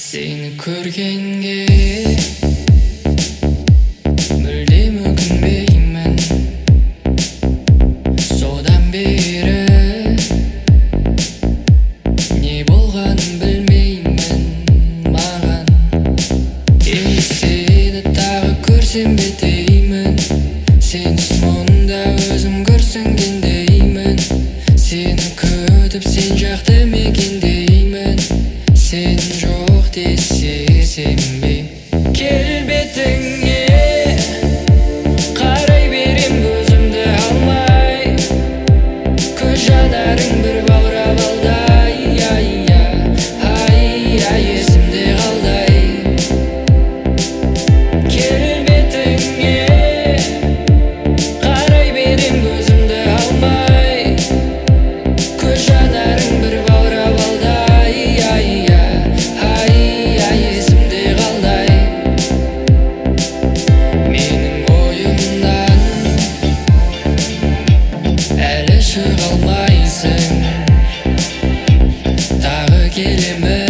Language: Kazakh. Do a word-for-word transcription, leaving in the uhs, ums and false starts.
Seni көргенге мүлдем өкінбеймін. Содан бері не болғанын білмеймін маған. Енді сені тағы көрсем бе деймін. Сенсіз мұнда өзім күрсінгендеймін. Сені күтіп сен жақты мекендеймін. Сен жоқ десе сенбеймін. Келбетіңе қарай берем көзімді алмай. Көз жанарың бір баурап алдай. Ай, ай, есімде қалдай. Келбетіңе қарай берем көзімді алмай. Көз жанарың бір баурап алдай. Ай, есімде қалдай. Менің ойымнан әлі шыға алмайсың. Тағы келемін